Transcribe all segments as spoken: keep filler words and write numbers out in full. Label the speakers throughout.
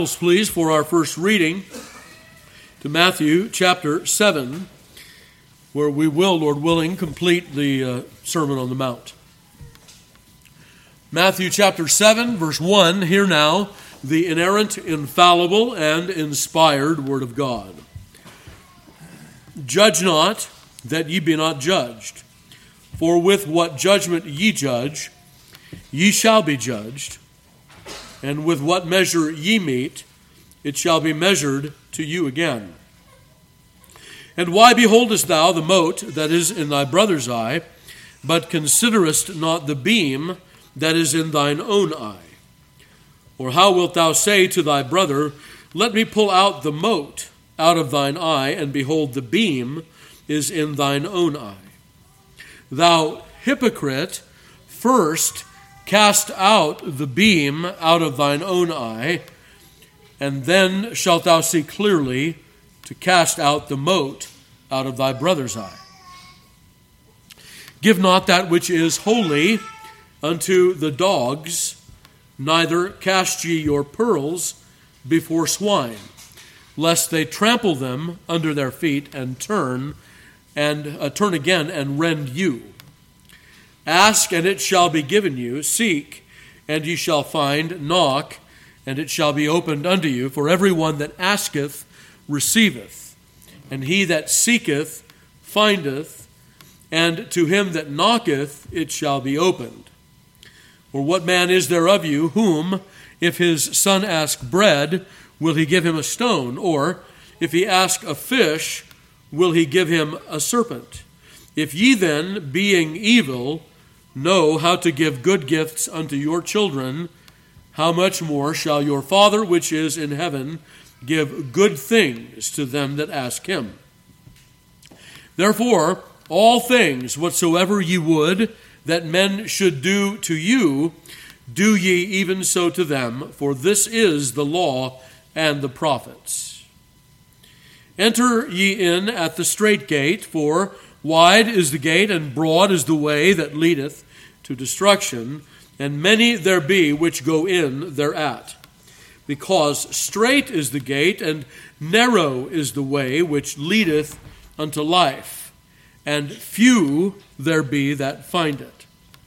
Speaker 1: Please, for our first reading to Matthew chapter seven, where we will, Lord willing, complete the uh, Sermon on the Mount. Matthew chapter seven, verse one, hear now the inerrant, infallible, and inspired Word of God. Judge not, that ye be not judged. For with what judgment ye judge, ye shall be judged. And with what measure ye mete, it shall be measured to you again. And why beholdest thou the mote that is in thy brother's eye, but considerest not the beam that is in thine own eye? Or how wilt thou say to thy brother, Let me pull out the mote out of thine eye, and behold, the beam is in thine own eye? Thou hypocrite, first cast out the beam out of thine own eye, and then shalt thou see clearly to cast out the mote out of thy brother's eye. Give not that which is holy unto the dogs, neither cast ye your pearls before swine, lest they trample them under their feet and turn and uh, turn again and rend you. Ask, and it shall be given you. Seek, and ye shall find. Knock, and it shall be opened unto you. For everyone that asketh receiveth, and he that seeketh findeth, and to him that knocketh it shall be opened. Or what man is there of you, whom, if his son ask bread, will he give him a stone? Or, if he ask a fish, will he give him a serpent? If ye then, being evil, know how to give good gifts unto your children, how much more shall your Father which is in heaven give good things to them that ask him? Therefore, all things whatsoever ye would that men should do to you, do ye even so to them, for this is the law and the prophets. Enter ye in at the strait gate, for wide is the gate, and broad is the way that leadeth to destruction, and many there be which go in thereat. Because strait is the gate, and narrow is the way which leadeth unto life, and few there be that find it.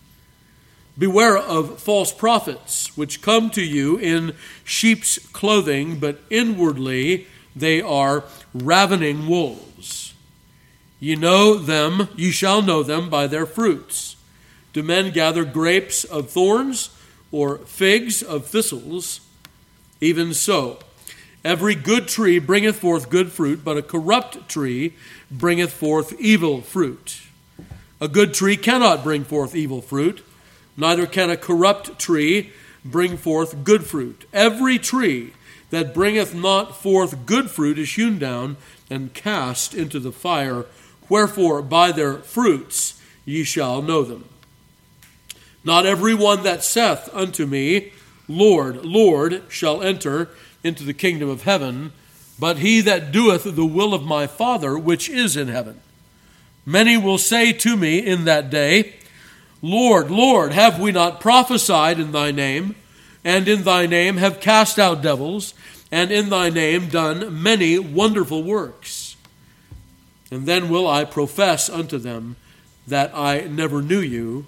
Speaker 1: Beware of false prophets, which come to you in sheep's clothing, but inwardly they are ravening wolves. Ye know them, ye shall know them by their fruits. Do men gather grapes of thorns, or figs of thistles? Even so, every good tree bringeth forth good fruit, but a corrupt tree bringeth forth evil fruit. A good tree cannot bring forth evil fruit, neither can a corrupt tree bring forth good fruit. Every tree that bringeth not forth good fruit is hewn down and cast into the fire. Wherefore, by their fruits ye shall know them. Not every one that saith unto me, Lord, Lord, shall enter into the kingdom of heaven, but he that doeth the will of my Father which is in heaven. Many will say to me in that day, Lord, Lord, have we not prophesied in thy name, and in thy name have cast out devils, and in thy name done many wonderful works? And then will I profess unto them that I never knew you.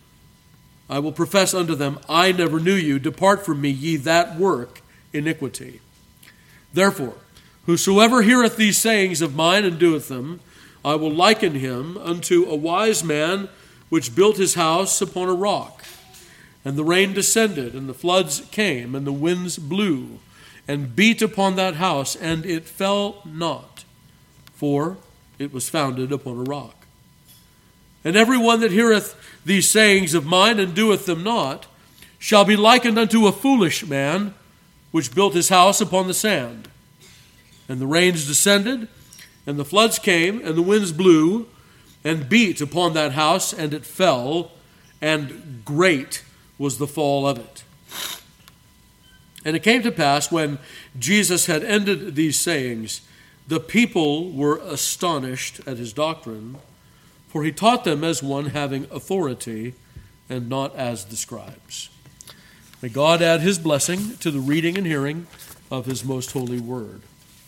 Speaker 1: I will profess unto them, I never knew you. Depart from me, ye that work iniquity. Therefore, whosoever heareth these sayings of mine and doeth them, I will liken him unto a wise man which built his house upon a rock. And the rain descended, and the floods came, and the winds blew, and beat upon that house, and it fell not, for it was founded upon a rock. And every one that heareth these sayings of mine and doeth them not shall be likened unto a foolish man which built his house upon the sand. And the rains descended, and the floods came, and the winds blew, and beat upon that house, and it fell, and great was the fall of it. And it came to pass, when Jesus had ended these sayings, the people were astonished at his doctrine, for he taught them as one having authority, and not as the scribes. May God add his blessing to the reading and hearing of his most holy word.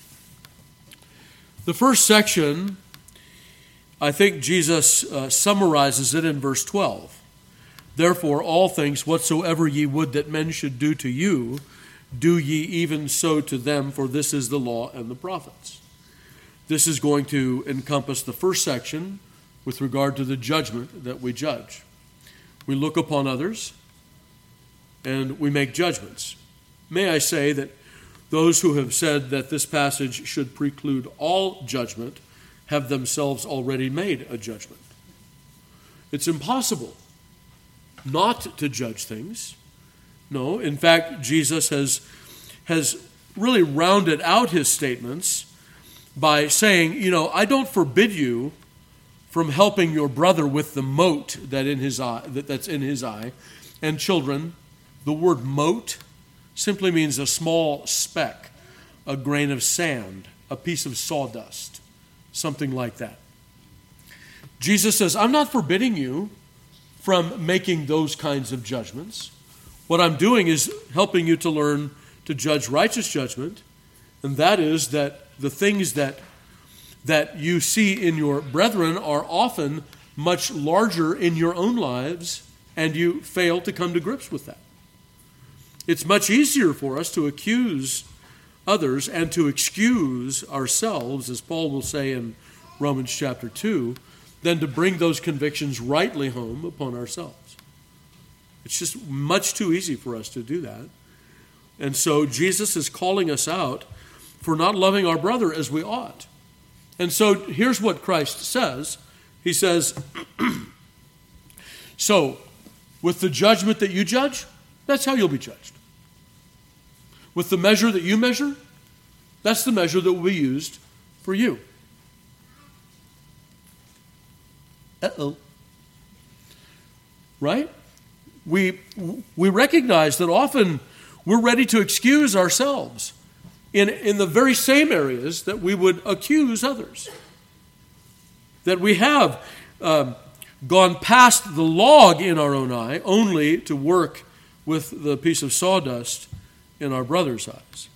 Speaker 1: The first section, I think Jesus uh, summarizes it in verse twelve. Therefore, all things whatsoever ye would that men should do to you, do ye even so to them, for this is the law and the prophets. This is going to encompass the first section with regard to the judgment that we judge. We look upon others and we make judgments. May I say that those who have said that this passage should preclude all judgment have themselves already made a judgment. It's impossible not to judge things. No, in fact, Jesus has, has really rounded out his statements by saying, you know, I don't forbid you from helping your brother with the mote that in his eye, that, that's in his eye. And children, the word mote simply means a small speck, a grain of sand, a piece of sawdust, something like that. Jesus says, I'm not forbidding you from making those kinds of judgments. What I'm doing is helping you to learn to judge righteous judgment, and that is that the things that that you see in your brethren are often much larger in your own lives, and you fail to come to grips with that. It's much easier for us to accuse others and to excuse ourselves, as Paul will say in Romans chapter two, than to bring those convictions rightly home upon ourselves. It's just much too easy for us to do that. And so Jesus is calling us out for not loving our brother as we ought. And so here's what Christ says. He says, so with the judgment that you judge, that's how you'll be judged. With the measure that you measure, that's the measure that will be used for you. Uh-oh. Right? We, we recognize that often we're ready to excuse ourselves in, in the very same areas that we would accuse others. That we have um, gone past the log in our own eye only to work with the piece of sawdust in our brother's eyes.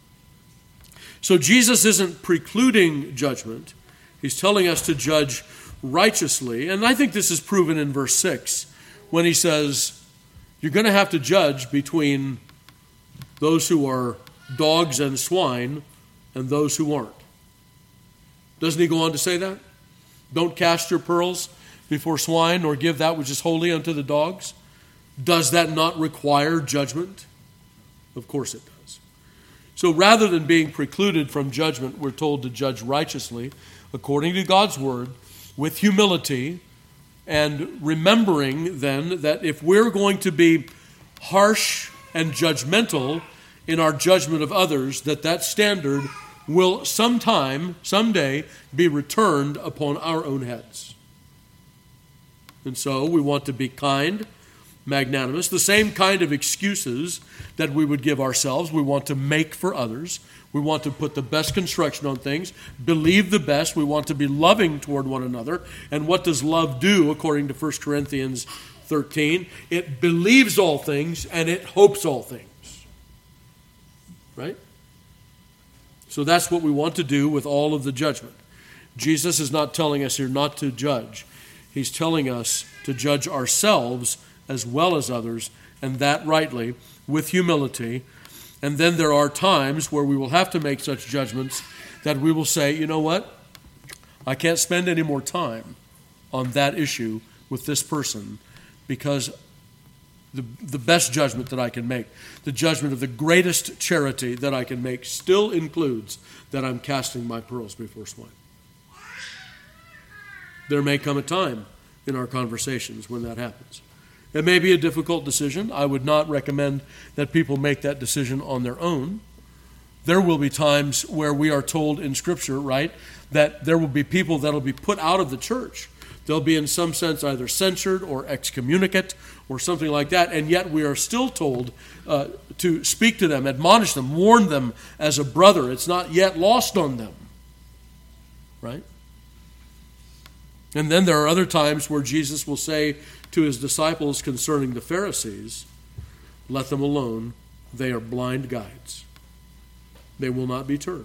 Speaker 1: So Jesus isn't precluding judgment. He's telling us to judge righteously. And I think this is proven in verse six when he says, you're going to have to judge between those who are dogs and swine and those who aren't. Doesn't he go on to say that? Don't cast your pearls before swine, nor give that which is holy unto the dogs. Does that not require judgment? Of course it does. So rather than being precluded from judgment, we're told to judge righteously, according to God's word, with humility, and remembering then that if we're going to be harsh and judgmental in our judgment of others, that that standard will sometime, someday, be returned upon our own heads. And so we want to be kind, magnanimous, the same kind of excuses that we would give ourselves, we want to make for others. We want to put the best construction on things, believe the best. We want to be loving toward one another. And what does love do, according to First Corinthians thirteen? It believes all things and it hopes all things. Right? So that's what we want to do with all of the judgment. Jesus is not telling us here not to judge. He's telling us to judge ourselves as well as others, and that rightly, with humility. And then there are times where we will have to make such judgments that we will say, you know what? I can't spend any more time on that issue with this person because the, the best judgment that I can make, the judgment of the greatest charity that I can make still includes that I'm casting my pearls before swine. There may come a time in our conversations when that happens. It may be a difficult decision. I would not recommend that people make that decision on their own. There will be times where we are told in Scripture, right, that there will be people that will be put out of the church. They'll be in some sense either censured or excommunicate or something like that, and yet we are still told uh, to speak to them, admonish them, warn them as a brother. It's not yet lost on them, right? And then there are other times where Jesus will say to his disciples concerning the Pharisees, let them alone, they are blind guides. They will not be turned.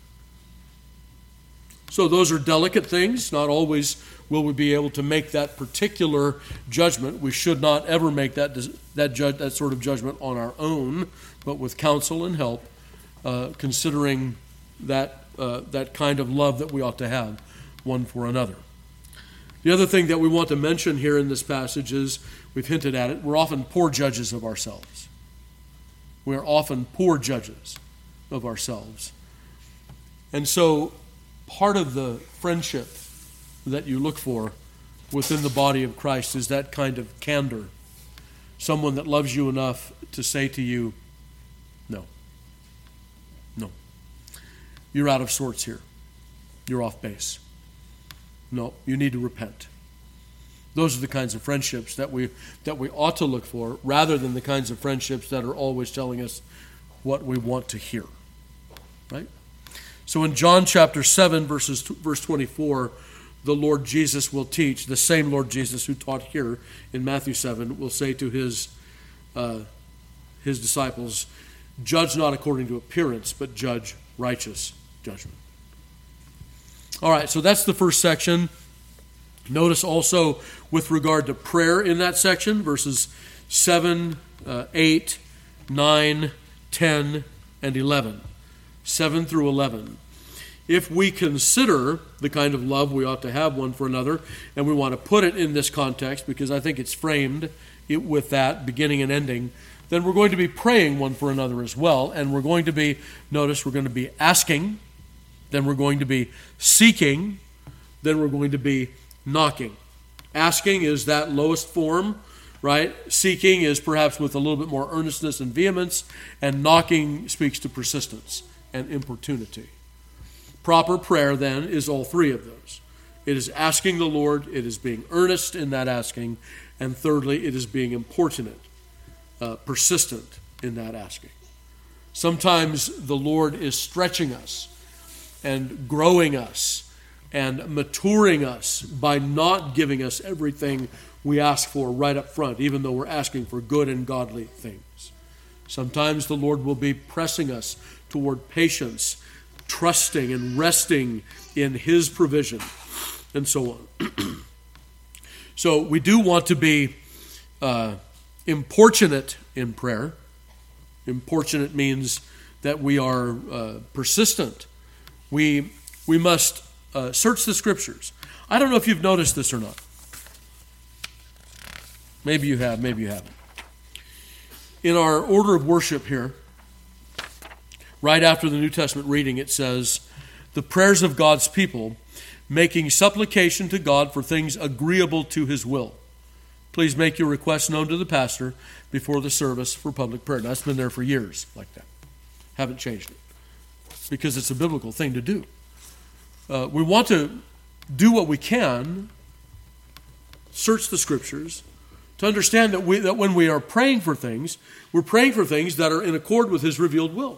Speaker 1: So those are delicate things. Not always will we be able to make that particular judgment. We should not ever make that that judge, that sort of judgment on our own, but with counsel and help, uh, considering that uh, that kind of love that we ought to have one for another. The other thing that we want to mention here in this passage is, we've hinted at it, we're often poor judges of ourselves. We are often poor judges of ourselves. And so part of the friendship that you look for within the body of Christ is that kind of candor. Someone that loves you enough to say to you, no, no, you're out of sorts here. You're off base. No, you need to repent. Those are the kinds of friendships that we that we ought to look for, rather than the kinds of friendships that are always telling us what we want to hear. Right? So in John chapter seven, verses verse twenty-four, the Lord Jesus will teach, the same Lord Jesus who taught here in Matthew seven, will say to his uh, his disciples, judge not according to appearance, but judge righteous judgment. All right, so that's the first section. Notice also with regard to prayer in that section, verses seven, uh, eight, nine, ten, and eleven. seven through eleven. If we consider the kind of love we ought to have one for another, and we want to put it in this context, because I think it's framed it with that beginning and ending, then we're going to be praying one for another as well, and we're going to be, notice, we're going to be asking, then we're going to be seeking, then we're going to be knocking. Asking is that lowest form, right? Seeking is perhaps with a little bit more earnestness and vehemence, and knocking speaks to persistence and importunity. Proper prayer, then, is all three of those. It is asking the Lord, it is being earnest in that asking, and thirdly, it is being importunate, uh, persistent in that asking. Sometimes the Lord is stretching us and growing us and maturing us by not giving us everything we ask for right up front, even though we're asking for good and godly things. Sometimes the Lord will be pressing us toward patience, trusting and resting in His provision, and so on. So we do want to be uh, importunate in prayer. Importunate means that we are uh, persistent. We we must uh, search the Scriptures. I don't know if you've noticed this or not. Maybe you have, maybe you haven't. In our order of worship here, right after the New Testament reading, it says, the prayers of God's people, making supplication to God for things agreeable to His will. Please make your requests known to the pastor before the service for public prayer. Now, that's been there for years like that. Haven't changed it. Because it's a biblical thing to do. Uh, we want to do what we can, search the Scriptures, to understand that, we, that when we are praying for things, we're praying for things that are in accord with His revealed will.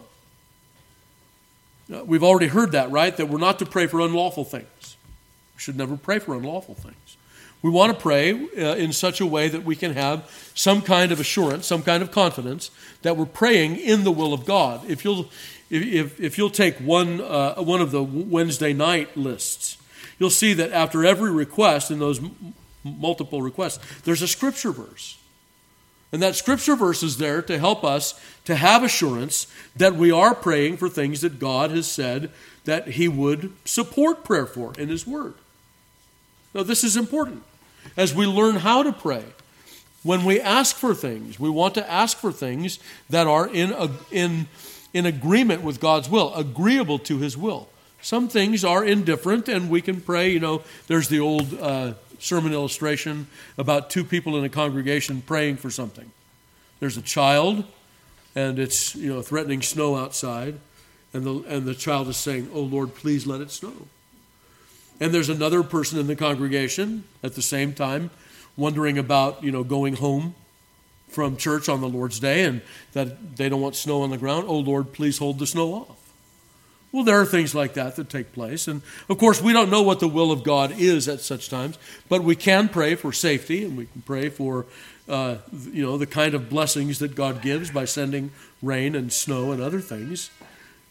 Speaker 1: Uh, we've already heard that, right? That we're not to pray for unlawful things. We should never pray for unlawful things. We want to pray uh, in such a way that we can have some kind of assurance, some kind of confidence that we're praying in the will of God. If you'll, if if you'll take one uh, one of the Wednesday night lists, you'll see that after every request in those m- multiple requests, there's a scripture verse. And that scripture verse is there to help us to have assurance that we are praying for things that God has said that He would support prayer for in His Word. Now, this is important. As we learn how to pray, when we ask for things, we want to ask for things that are in, in, in agreement with God's will, agreeable to His will. Some things are indifferent, and we can pray, you know, there's the old uh, sermon illustration about two people in a congregation praying for something. There's a child, and it's, you know, threatening snow outside, and the and the child is saying, "Oh Lord, please let it snow." And there's another person in the congregation at the same time wondering about, you know, going home from church on the Lord's Day, and that they don't want snow on the ground. "Oh Lord, please hold the snow off." Well, there are things like that that take place. And, of course, we don't know what the will of God is at such times, but we can pray for safety, and we can pray for, uh, you know, the kind of blessings that God gives by sending rain and snow and other things.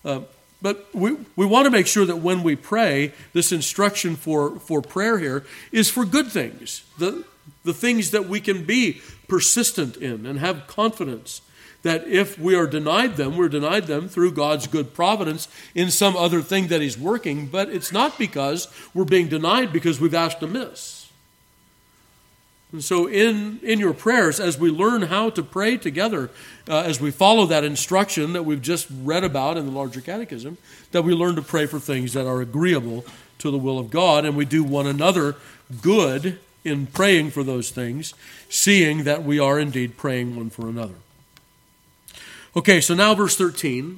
Speaker 1: Uh, but we, we want to make sure that when we pray, this instruction for, for prayer here is for good things, the, the things that we can be persistent in and have confidence that if we are denied them, we're denied them through God's good providence in some other thing that He's working, but it's not because we're being denied because we've asked amiss. And so in, in your prayers, as we learn how to pray together, uh, as we follow that instruction that we've just read about in the larger catechism, that we learn to pray for things that are agreeable to the will of God, and we do one another good in praying for those things, seeing that we are indeed praying one for another. Okay, so now verse thirteen.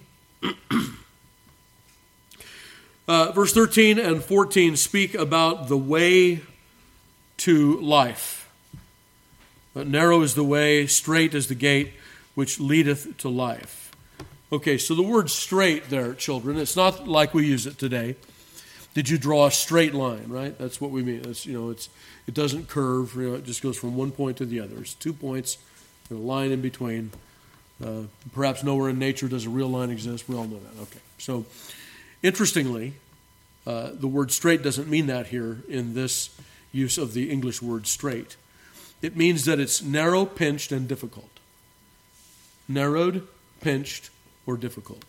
Speaker 1: uh, verse thirteen and fourteen speak about the way to life. But narrow is the way, straight is the gate, which leadeth to life. Okay, so the word straight there, children, it's not like we use it today. Did you draw a straight line, right? That's what we mean. It's, you know, it's it doesn't curve. You know, it just goes from one point to the other. It's two points, and a line in between. Uh, perhaps nowhere in nature does a real line exist. We all know that. Okay, so interestingly, uh, the word straight doesn't mean that here in this use of the English word straight. It means that it's narrow, pinched, and difficult. Narrowed, pinched, or difficult.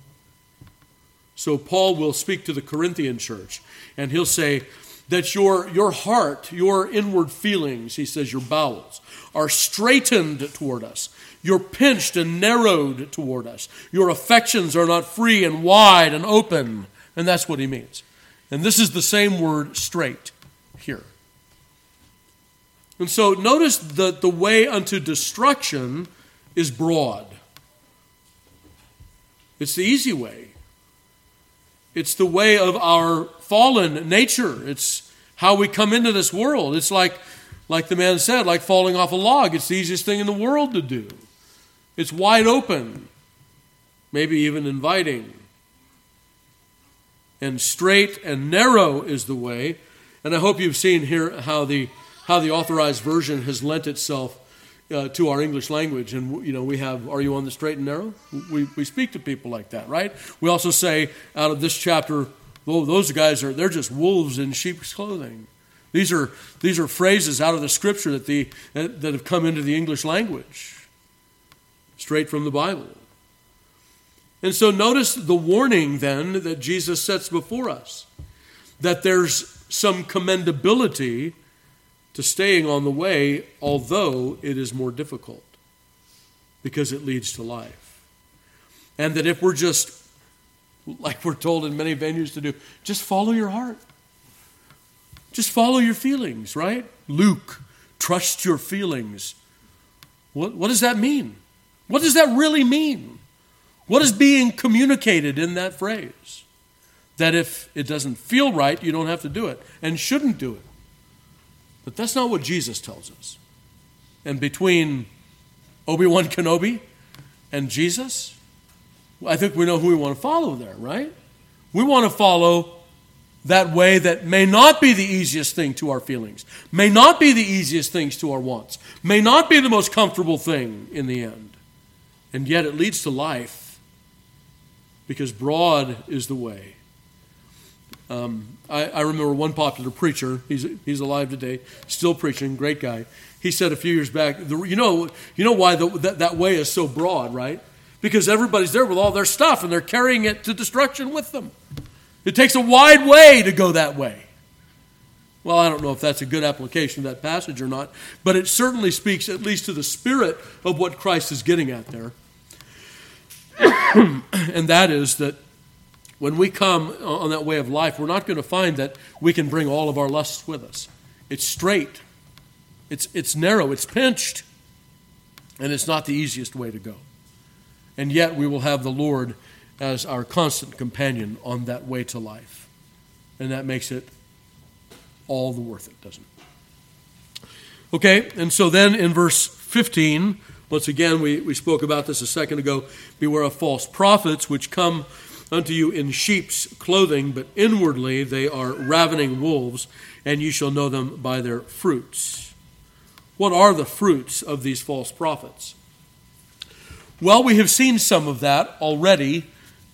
Speaker 1: So Paul will speak to the Corinthian church, and he'll say that your, your heart, your inward feelings, he says your bowels, are straightened toward us. You're pinched and narrowed toward us. Your affections are not free and wide and open. And that's what he means. And this is the same word, straight, here. And so notice that the way unto destruction is broad. It's the easy way. It's the way of our fallen nature. It's how we come into this world. It's like, like the man said, like falling off a log. It's the easiest thing in the world to do. It's wide open, maybe even inviting. And straight and narrow is the way. And I hope you've seen here how the how the Authorized Version has lent itself uh, to our English language. And, you know, we have, are you on the straight and narrow? We, we speak to people like that, right? We also say out of this chapter, oh, those guys are, they're just wolves in sheep's clothing. These are these are phrases out of the Scripture that the that, that have come into the English language, straight from the Bible. And so notice the warning then that Jesus sets before us, that there's some commendability to staying on the way, although it is more difficult, because it leads to life. And that if we're just, like we're told in many venues to do, just follow your heart. Just follow your feelings, right? Luke, trust your feelings. What, what does that mean? What does that really mean? What is being communicated in that phrase? That if it doesn't feel right, you don't have to do it and shouldn't do it. But that's not what Jesus tells us. And between Obi-Wan Kenobi and Jesus, I think we know who we want to follow there, right? We want to follow that way that may not be the easiest thing to our feelings, may not be the easiest things to our wants, may not be the most comfortable thing in the end. And yet it leads to life, because broad is the way. Um, I, I remember one popular preacher, he's he's alive today, still preaching, great guy. He said a few years back, the, you know you know why the, that, that way is so broad, right? Because everybody's there with all their stuff and they're carrying it to destruction with them. It takes a wide way to go that way. Well, I don't know if that's a good application of that passage or not, but it certainly speaks at least to the spirit of what Christ is getting at there. And that is that when we come on that way of life, we're not going to find that we can bring all of our lusts with us. It's straight. It's, it's narrow. It's pinched. And it's not the easiest way to go. And yet we will have the Lord as our constant companion on that way to life. And that makes it all the worth it, doesn't it? Okay, and so then in verse fifteen, once again, we, we spoke about this a second ago, beware of false prophets, which come unto you in sheep's clothing, but inwardly they are ravening wolves, and you shall know them by their fruits. What are the fruits of these false prophets? Well, we have seen some of that already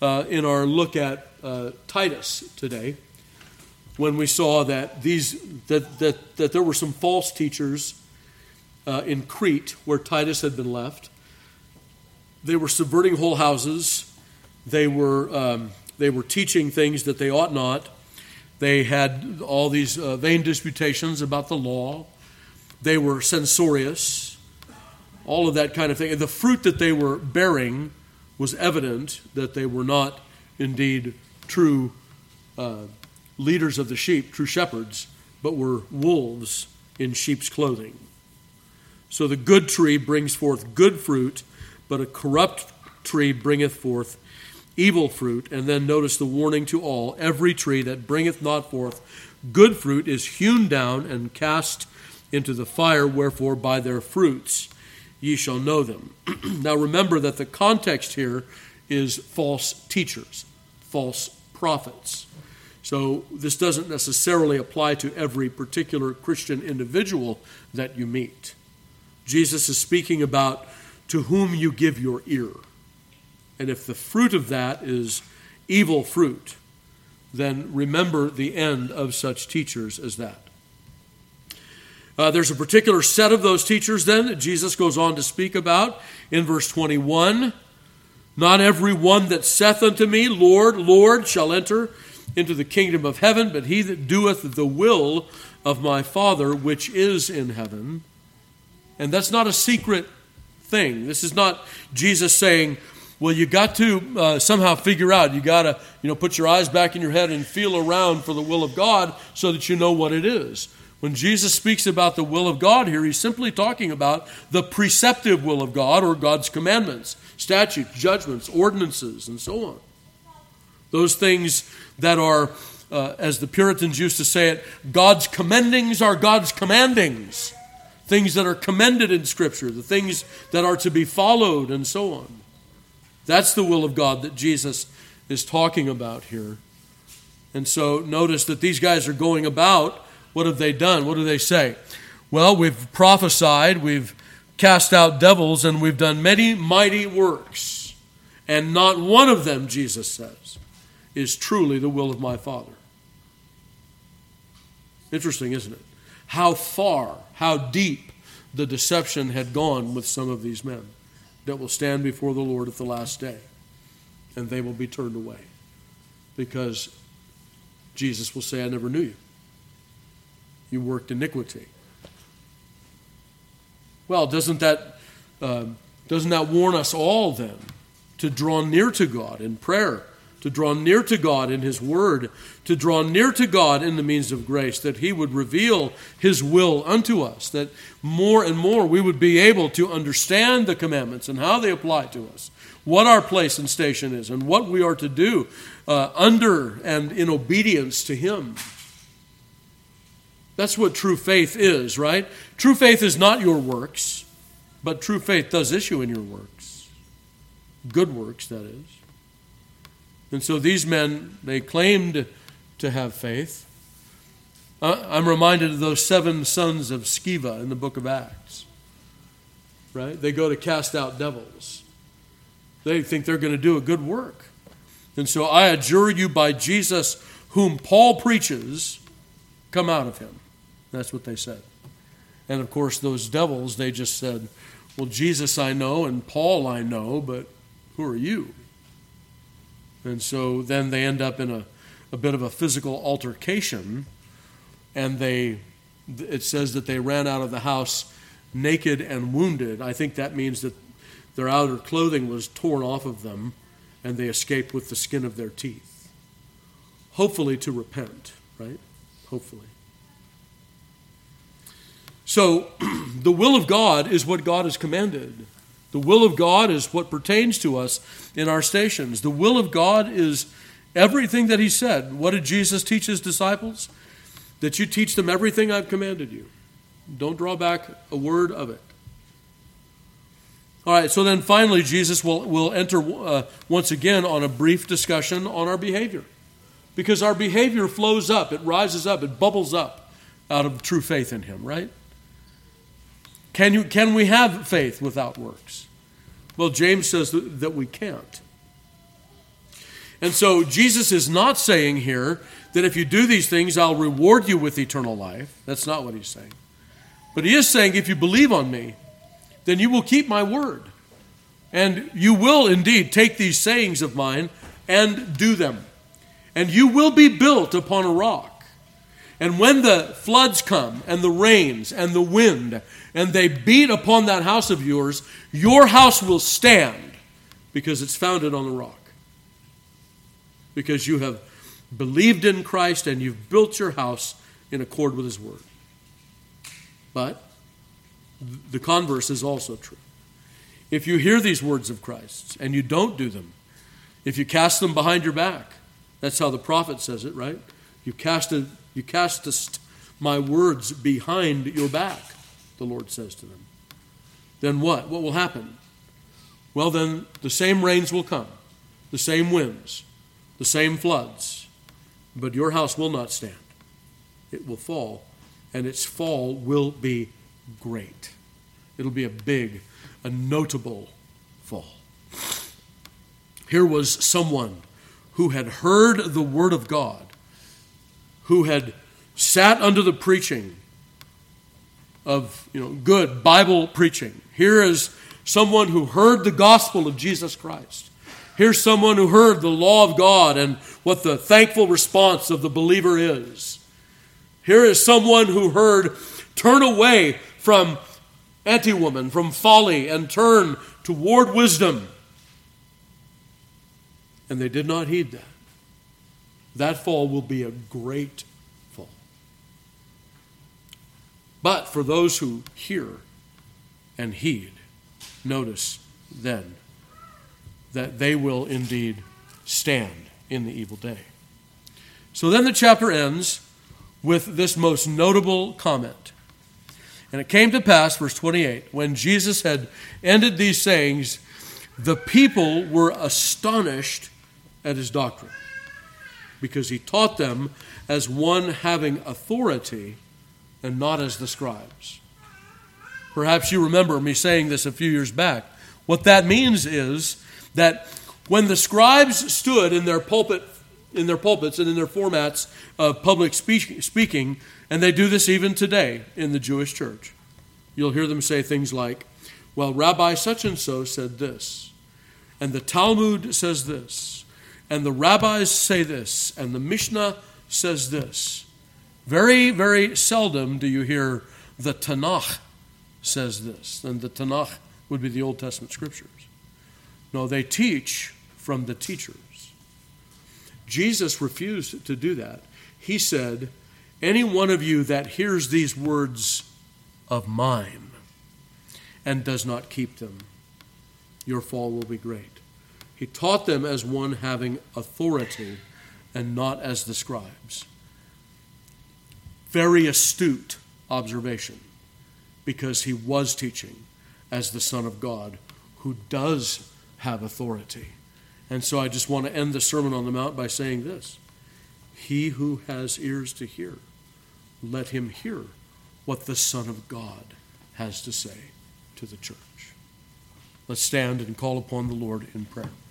Speaker 1: uh, in our look at uh, Titus today, when we saw that these that that, that there were some false teachers uh, in Crete where Titus had been left. They were subverting whole houses. They were um, they were teaching things that they ought not. They had all these uh, vain disputations about the law. They were censorious, all of that kind of thing. And the fruit that they were bearing was evident that they were not indeed true uh, leaders of the sheep, true shepherds, but were wolves in sheep's clothing. So the good tree brings forth good fruit, but a corrupt tree bringeth forth evil fruit. And then notice the warning to all: every tree that bringeth not forth good fruit is hewn down and cast into the fire, wherefore by their fruits ye shall know them. Now remember that the context here is false teachers, false prophets. So this doesn't necessarily apply to every particular Christian individual that you meet. Jesus is speaking about to whom you give your ear. And if the fruit of that is evil fruit, then remember the end of such teachers as that. Uh, there's a particular set of those teachers then that Jesus goes on to speak about in verse twenty-one. Not every one that saith unto me, Lord, Lord, shall enter into the kingdom of heaven, but he that doeth the will of my Father which is in heaven. And that's not a secret thing. This is not Jesus saying, well, you got to uh, somehow figure out, you got to, you know, put your eyes back in your head and feel around for the will of God so that you know what it is. When Jesus speaks about the will of God here, he's simply talking about the preceptive will of God, or God's commandments, statutes, judgments, ordinances, and so on. Those things that are, uh, as the Puritans used to say it, God's commendings are God's commandings. Things that are commended in Scripture, the things that are to be followed, and so on. That's the will of God that Jesus is talking about here. And so notice that these guys are going about. What have they done? What do they say? Well, we've prophesied, we've cast out devils, and we've done many mighty works. And not one of them, Jesus says, is truly the will of my Father. Interesting, isn't it? How far, how deep the deception had gone with some of these men that will stand before the Lord at the last day. And they will be turned away. Because Jesus will say, I never knew you. You worked iniquity. Well, doesn't that uh, doesn't that warn us all then to draw near to God in prayer, to draw near to God in His Word, to draw near to God in the means of grace, that He would reveal His will unto us, that more and more we would be able to understand the commandments and how they apply to us, what our place and station is, and what we are to do uh, under and in obedience to Him. That's what true faith is, right? True faith is not your works, but true faith does issue in your works. Good works, that is. And so these men, they claimed to have faith. I'm reminded of those seven sons of Sceva in the book of Acts, right? They go to cast out devils. They think they're going to do a good work. And so I adjure you by Jesus whom Paul preaches, come out of him. That's what they said. And of course, those devils, they just said, well, Jesus I know and Paul I know, but who are you? And so then they end up in a, a bit of a physical altercation, and they, it says that they ran out of the house naked and wounded. I think that means that their outer clothing was torn off of them, and they escaped with the skin of their teeth. Hopefully to repent, right? Hopefully. So, the will of God is what God has commanded. The will of God is what pertains to us in our stations. The will of God is everything that He said. What did Jesus teach His disciples? That you teach them everything I've commanded you. Don't draw back a word of it. All right, so then finally Jesus will, will enter uh, once again on a brief discussion on our behavior. Because our behavior flows up, it rises up, it bubbles up out of true faith in Him, right? Can you, can we have faith without works? Well, James says that we can't. And so Jesus is not saying here that if you do these things, I'll reward you with eternal life. That's not what he's saying. But he is saying, if you believe on me, then you will keep my word. And you will indeed take these sayings of mine and do them. And you will be built upon a rock. And when the floods come, and the rains, and the wind, and they beat upon that house of yours, your house will stand, because it's founded on the rock. Because you have believed in Christ, and you've built your house in accord with his word. But the converse is also true. If you hear these words of Christ, and you don't do them, if you cast them behind your back, that's how the prophet says it, right? You cast a, you castest my words behind your back, the Lord says to them. Then what? What will happen? Well, then the same rains will come, the same winds, the same floods, but your house will not stand. It will fall, and its fall will be great. It'll be a big, a notable fall. Here was someone who had heard the word of God, who had sat under the preaching of, you know, good Bible preaching. Here is someone who heard the gospel of Jesus Christ. Here's someone who heard the law of God and what the thankful response of the believer is. Here is someone who heard, turn away from anti-woman, from folly, and turn toward wisdom. And they did not heed that. That fall will be a great fall. But for those who hear and heed, notice then that they will indeed stand in the evil day. So then the chapter ends with this most notable comment. And it came to pass, verse twenty-eight, when Jesus had ended these sayings, the people were astonished at his doctrine, because he taught them as one having authority and not as the scribes. Perhaps you remember me saying this a few years back. What that means is that when the scribes stood in their pulpit, in their pulpits and in their formats of public speak, speaking, and they do this even today in the Jewish church, you'll hear them say things like, well, Rabbi such and so said this, and the Talmud says this, and the rabbis say this, and the Mishnah says this. Very, very seldom do you hear the Tanakh says this. And the Tanakh would be the Old Testament scriptures. No, they teach from the teachers. Jesus refused to do that. He said, any one of you that hears these words of mine and does not keep them, your fall will be great. He taught them as one having authority and not as the scribes. Very astute observation, because he was teaching as the Son of God who does have authority. And so I just want to end the Sermon on the Mount by saying this. He who has ears to hear, let him hear what the Son of God has to say to the church. Let's stand and call upon the Lord in prayer.